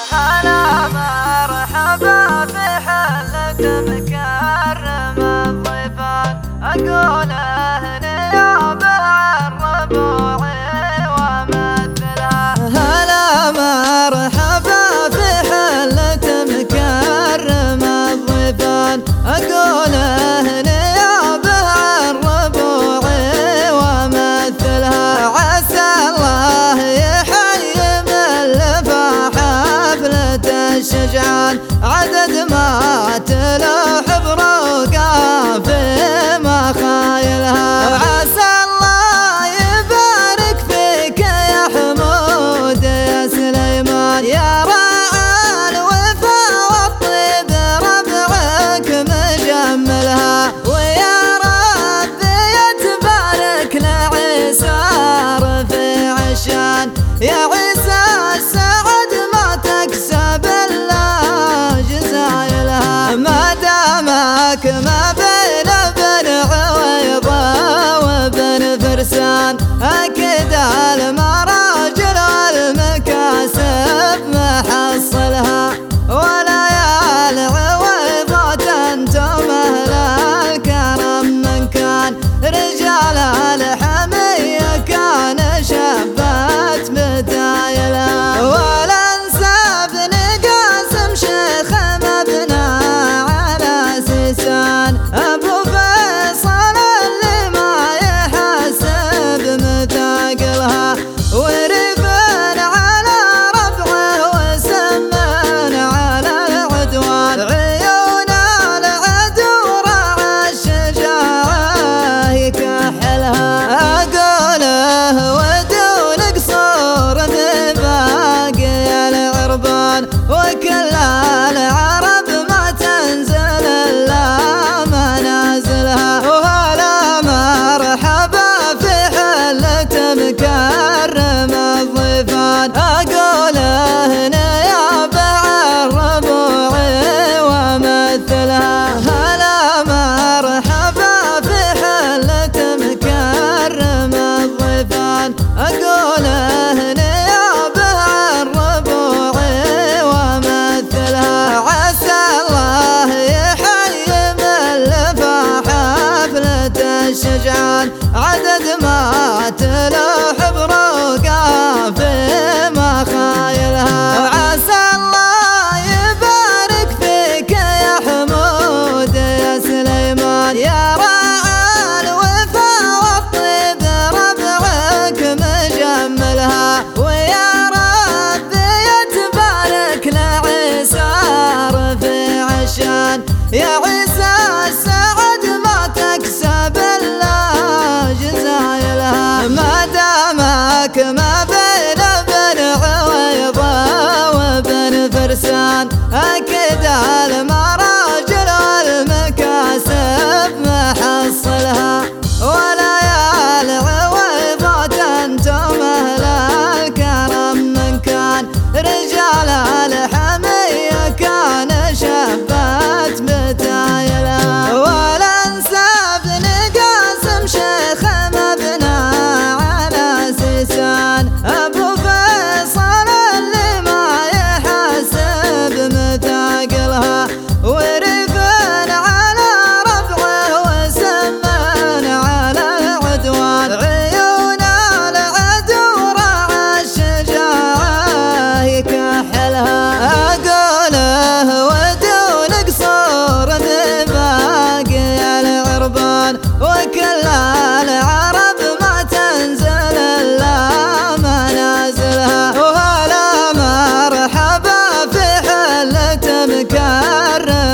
هلا مرحبا في حلة مكرم الضيفان، أقول نيابة الربوع ومثلها. هلا مرحبا في حلة مكرم الضيفان، أقول نيابة الربوع ومثلها. عسى الله يحيي من لفى حفلة الشجعان، عدد ما تلوح بروقها في مخايلها. عسى الله يبارك فيك يا حمود يا سليمان، يا راعى الوفا والطيب ربعك مجملها. ويا رب يتبارك لعيسار في عشان، يا عيسى السعد ما تكسب الا جزايلها. ما دامك ما بين بن عويضة وبن فرسان، اكيد المراجل والمكاسب محصلها. ولا يا العويضة انتم اهل الكرم، من كان رجال الحمية كان شبات بدايلها. والانساب نقاسم شيخ مبنى على سيسان، ابو فيصل اللي ما يحسب مثاقلها. ورفن على ربعه وسمن على العدوان، عيون العدو راعى الشجاعة يكحلها. اقوله ودون قصور بباقي العربان، وكل العرب ما تنزل الا منازلها. وهلا مرحبا في حلة مكرم الضيفان، اقوله نيابة الربوع ومثلها. هلا مرحبا في حلة مكرم الضيفان، اقوله نيابة الربوع ومثلها. عسى الله يحيي من لفى حفلة الشجعان، عدد ما تلوح بروقها في مخايلها. عسى الله يبارك فيك يا حمود يا سليمان، يا راعى الوفا والطيب ربعك مجملها. ويا رب يتبارك لعيسار في عشان، يا عيسى السعد ما تكسب الا جزايلها. ما دامك ما بين بن عويضة وبن فرسان، اكيد المراجل والمكاسب محصلها. ولا يا العويضة انتم اهل الكرم، من كان رجال الحمية كان شبات بتايلها. والانساب نقاسم شيخ مبنى على سيسان، ابو فيصل اللي ما يحسب مثاقلها. ورفن على ربعه وسمن على العدوان، عيون العدو راعى الشجاعة يكحلها. اقوله ودون قصور بباقي العربان، وكل العرب ما تنزل الا منازلها. وهلا مرحبا في حلة مكرم